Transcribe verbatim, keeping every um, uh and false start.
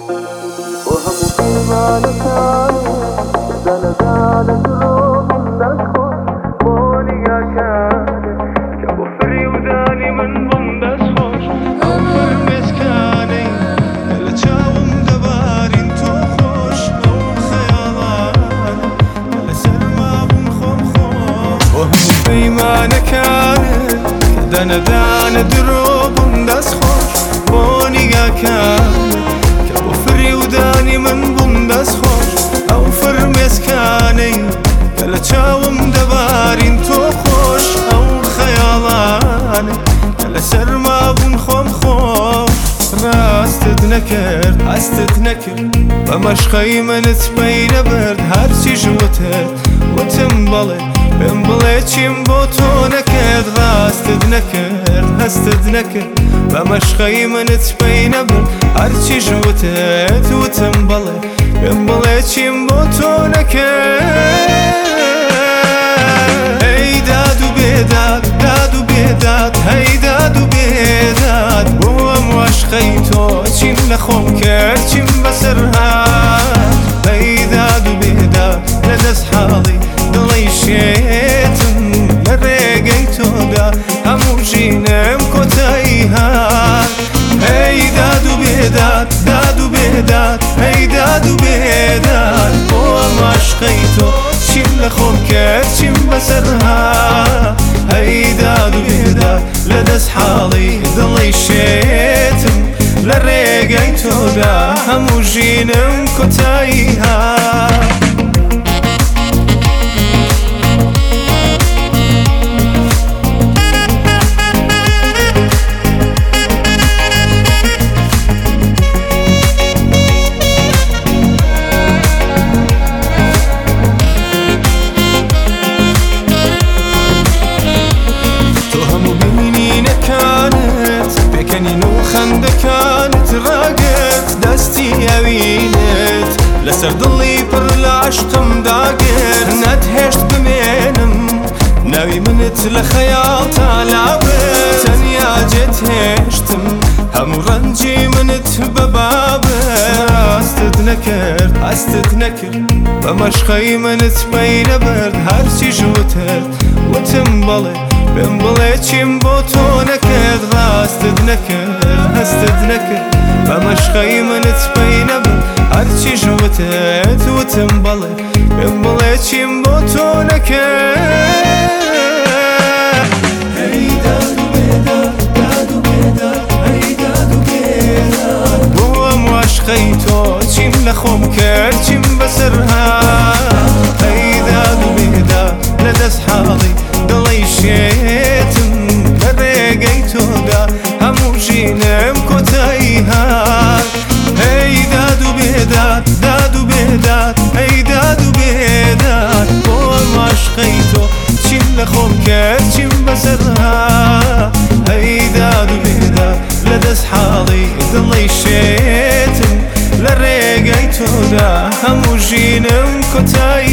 وهم بيمانك دانا دانا دروب دسخون بوني كان كابو فري وداني من بندس خوش أفر مسكاني دل تشاوم دبارين تو خوش أو خيالان دل سرما بن خوم خوش وهم بيمانك دانا دانا دروب دسخون بوني كان كابو فري وداني من بندس خوش أو فر مسكاني دل تشاوم دبارين تو خوش أو خيالاني دل سرما بن خوم خوش راستت نكرت هستت نكرت بمشخي منت بين برد هرچي جوتت وتنبلت بنبلتشم بوتو نكرت راستت نكرت هستت نكرت بمشخي منت بين برد هرچي جوتت وتنبلت بنبلتشم بوتو نكرت هي داد وبيداد داد وبيداد هي داد وبيداد بوم واشخيتو چين لخوم كرد چين بسرهاد هي داد وبيداد لدس حالي دلي شيتم لرقيتو دا همو جينم كوتايهاد هي داد وبيداد داد وبيداد هي داد وبيداد بوم واشخيتو چين لخوم كرد چين بسرهاد هي داد وبيداد لدس حالي دلي شيتم لرقيتو دا همو جينم كوتايهاد كانت راقت دستي اوينت لسر ضلي بر العشقم داقت ندهشت بمينم ناوي منت لخيال تالعبت تنيا جت هشتم همو رنجي منت ببابت استد نكرت استد نكرت بمشخي منت بين برد هرشي جوتت وتنبلت بنبلتشم بوتو نكرت راستد نكرت هستد نكرت بمشخي منت بين برد هرشي جوتت وتنبلت بنبلتشم بوتو نكرت هي داد وبيداد داد وبيداد هي داد وبيداد بوم واشخيتو چين لخوم كرد چين بسرهاد هي داد وبيداد لدس حالي دلي شيتم لرقيتو دا همو جينم كوتايهاد هي داد وبيداد داد وبيداد هي داد وبيداد بوم واشخيتو چين لخوم كرد چين بسرهاد هي داد وبيداد لدس حالي دلي شيتم لرقيتو دا همو جينم كوتايهاد